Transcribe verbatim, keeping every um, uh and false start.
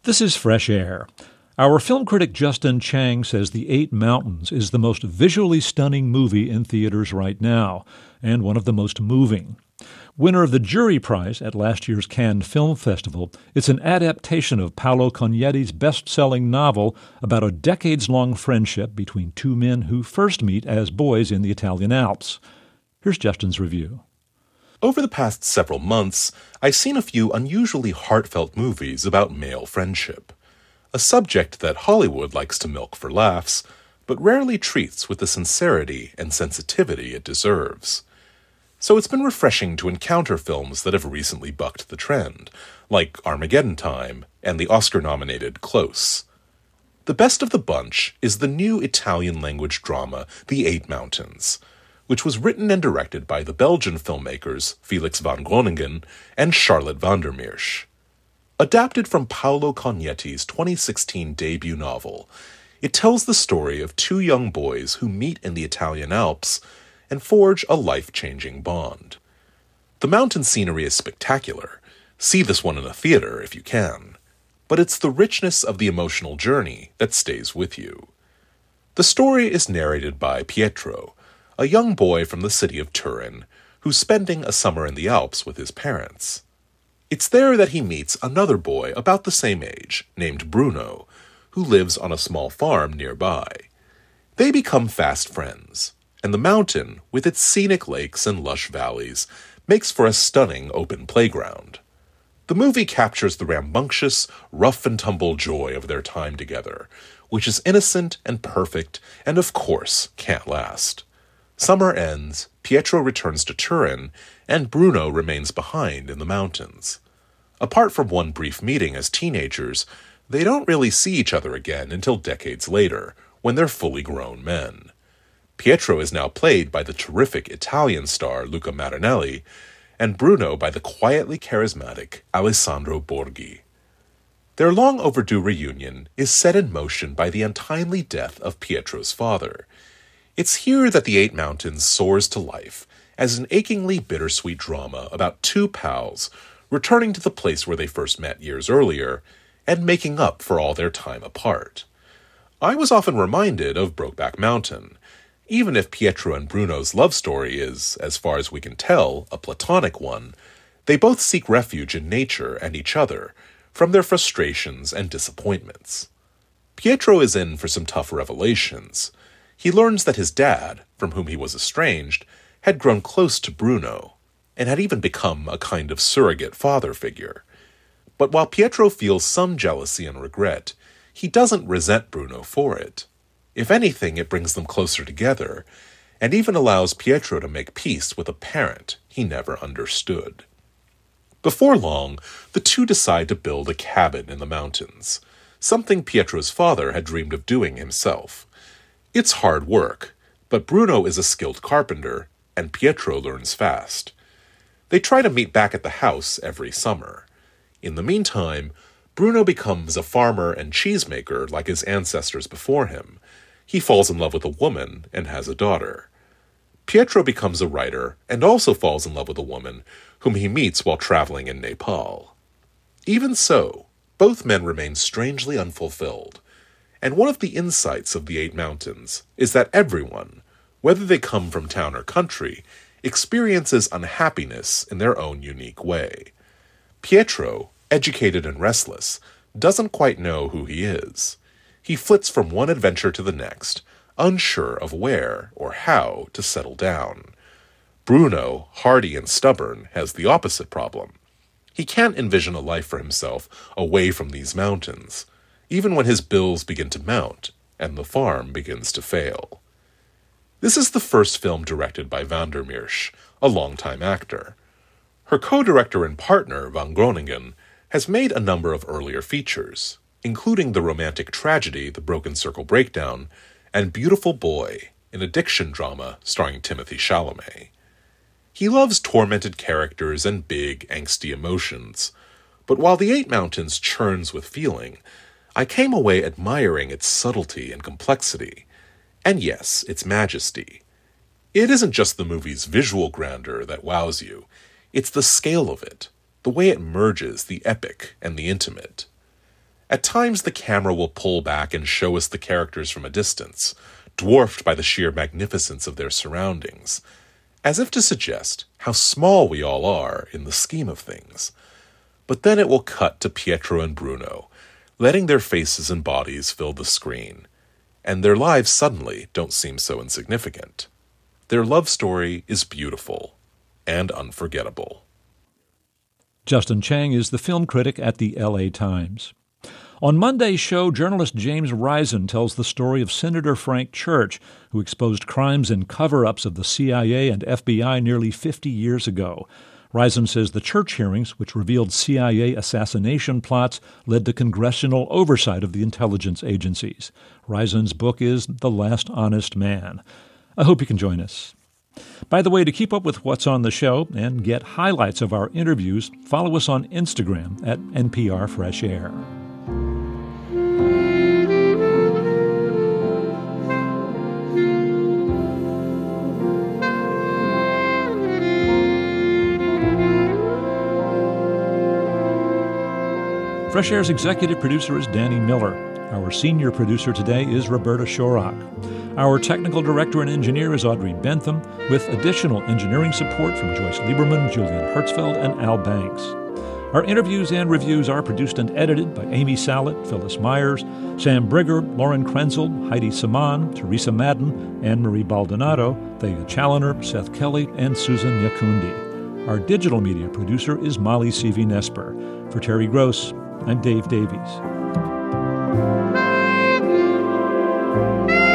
This is Fresh Air. Our film critic Justin Chang says The Eight Mountains is the most visually stunning movie in theaters right now, and one of the most moving. Winner of the Jury Prize at last year's Cannes Film Festival, it's an adaptation of Paolo Cognetti's best-selling novel about a decades-long friendship between two men who first meet as boys in the Italian Alps. Here's Justin's review. Over the past several months, I've seen a few unusually heartfelt movies about male friendship, a subject that Hollywood likes to milk for laughs, but rarely treats with the sincerity and sensitivity it deserves. So it's been refreshing to encounter films that have recently bucked the trend, like Armageddon Time and the Oscar-nominated Close. The best of the bunch is the new Italian-language drama The Eight Mountains, which was written and directed by the Belgian filmmakers Felix van Groningen and Charlotte van der Meersch. Adapted from Paolo Cognetti's twenty sixteen debut novel, it tells the story of two young boys who meet in the Italian Alps and forge a life-changing bond. The mountain scenery is spectacular. See this one in a theater if you can. But it's the richness of the emotional journey that stays with you. The story is narrated by Pietro, a young boy from the city of Turin, who's spending a summer in the Alps with his parents. It's there that he meets another boy about the same age, named Bruno, who lives on a small farm nearby. They become fast friends, and the mountain, with its scenic lakes and lush valleys, makes for a stunning open playground. The movie captures the rambunctious, rough-and-tumble joy of their time together, which is innocent and perfect, and of course can't last. Summer ends, Pietro returns to Turin, and Bruno remains behind in the mountains. Apart from one brief meeting as teenagers, they don't really see each other again until decades later, when they're fully grown men. Pietro is now played by the terrific Italian star Luca Marinelli, and Bruno by the quietly charismatic Alessandro Borghi. Their long overdue reunion is set in motion by the untimely death of Pietro's father. It's here that The Eight Mountains soars to life as an achingly bittersweet drama about two pals returning to the place where they first met years earlier and making up for all their time apart. I was often reminded of Brokeback Mountain, even if Pietro and Bruno's love story is, as far as we can tell, a platonic one. They both seek refuge in nature and each other from their frustrations and disappointments. Pietro is in for some tough revelations. He learns that his dad, from whom he was estranged, had grown close to Bruno, and had even become a kind of surrogate father figure. But while Pietro feels some jealousy and regret, he doesn't resent Bruno for it. If anything, it brings them closer together, and even allows Pietro to make peace with a parent he never understood. Before long, the two decide to build a cabin in the mountains, something Pietro's father had dreamed of doing himself. It's hard work, but Bruno is a skilled carpenter, and Pietro learns fast. They try to meet back at the house every summer. In the meantime, Bruno becomes a farmer and cheesemaker like his ancestors before him. He falls in love with a woman and has a daughter. Pietro becomes a writer and also falls in love with a woman whom he meets while traveling in Nepal. Even so, both men remain strangely unfulfilled. And one of the insights of The Eight Mountains is that everyone, whether they come from town or country, experiences unhappiness in their own unique way. Pietro, educated and restless, doesn't quite know who he is. He flits from one adventure to the next, unsure of where or how to settle down. Bruno, hardy and stubborn, has the opposite problem. He can't envision a life for himself away from these mountains, even when his bills begin to mount and the farm begins to fail. This is the first film directed by van der Meersch, a longtime actor. Her co-director and partner, van Groningen, has made a number of earlier features, including the romantic tragedy The Broken Circle Breakdown and Beautiful Boy, an addiction drama starring Timothée Chalamet. He loves tormented characters and big, angsty emotions, but while The Eight Mountains churns with feeling, I came away admiring its subtlety and complexity, and yes, its majesty. It isn't just the movie's visual grandeur that wows you, it's the scale of it, the way it merges the epic and the intimate. At times, the camera will pull back and show us the characters from a distance, dwarfed by the sheer magnificence of their surroundings, as if to suggest how small we all are in the scheme of things. But then it will cut to Pietro and Bruno, letting their faces and bodies fill the screen, and their lives suddenly don't seem so insignificant. Their love story is beautiful and unforgettable. Justin Chang is the film critic at the L A Times. On Monday's show, journalist James Risen tells the story of Senator Frank Church, who exposed crimes and cover-ups of the C I A and F B I nearly fifty years ago. Risen says the Church hearings, which revealed C I A assassination plots, led to congressional oversight of the intelligence agencies. Risen's book is The Last Honest Man. I hope you can join us. By the way, to keep up with what's on the show and get highlights of our interviews, follow us on Instagram at N P R Fresh Air. Fresh Air's executive producer is Danny Miller. Our senior producer today is Roberta Shorak. Our technical director and engineer is Audrey Bentham, with additional engineering support from Joyce Lieberman, Julian Hertzfeld, and Al Banks. Our interviews and reviews are produced and edited by Amy Sallet, Phyllis Myers, Sam Brigger, Lauren Krenzel, Heidi Saman, Teresa Madden, Anne-Marie Baldonado, Thea Challoner, Seth Kelly, and Susan Nyakundi. Our digital media producer is Molly Seavy-Nesper. For Terry Gross, I'm Dave Davies.